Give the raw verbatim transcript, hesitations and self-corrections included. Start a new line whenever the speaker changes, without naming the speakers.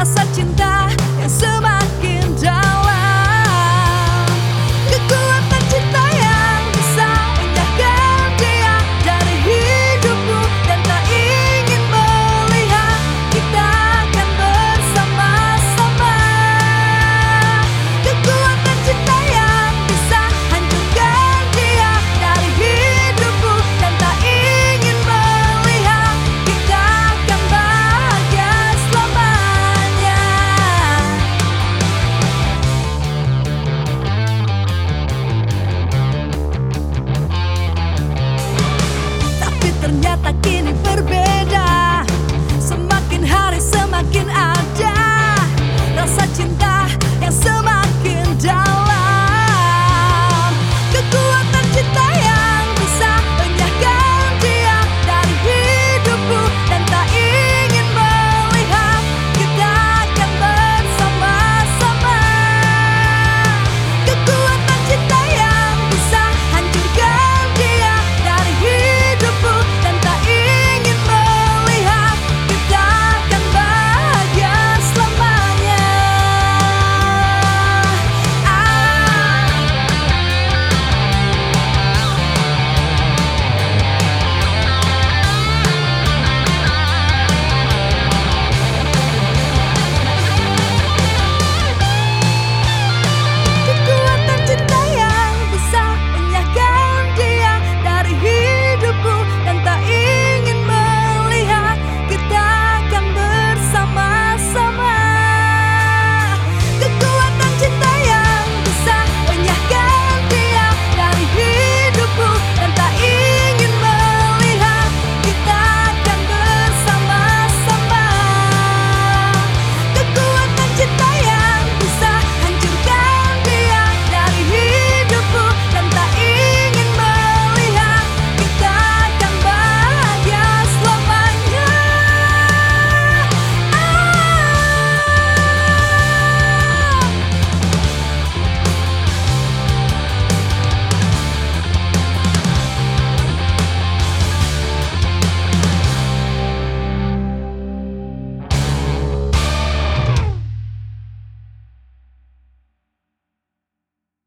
rasa cinta yang semakin dalam, kekuatan cinta yang bisa menyingkapkan dia dari hidupmu, dan tak ingin melihat kita akan bersama-sama. Kekuatan cinta yang bisa hancurkan dia dari hidupmu, dan tak ingin melihat kita akan bahagia selamanya. Tapi ternyata kini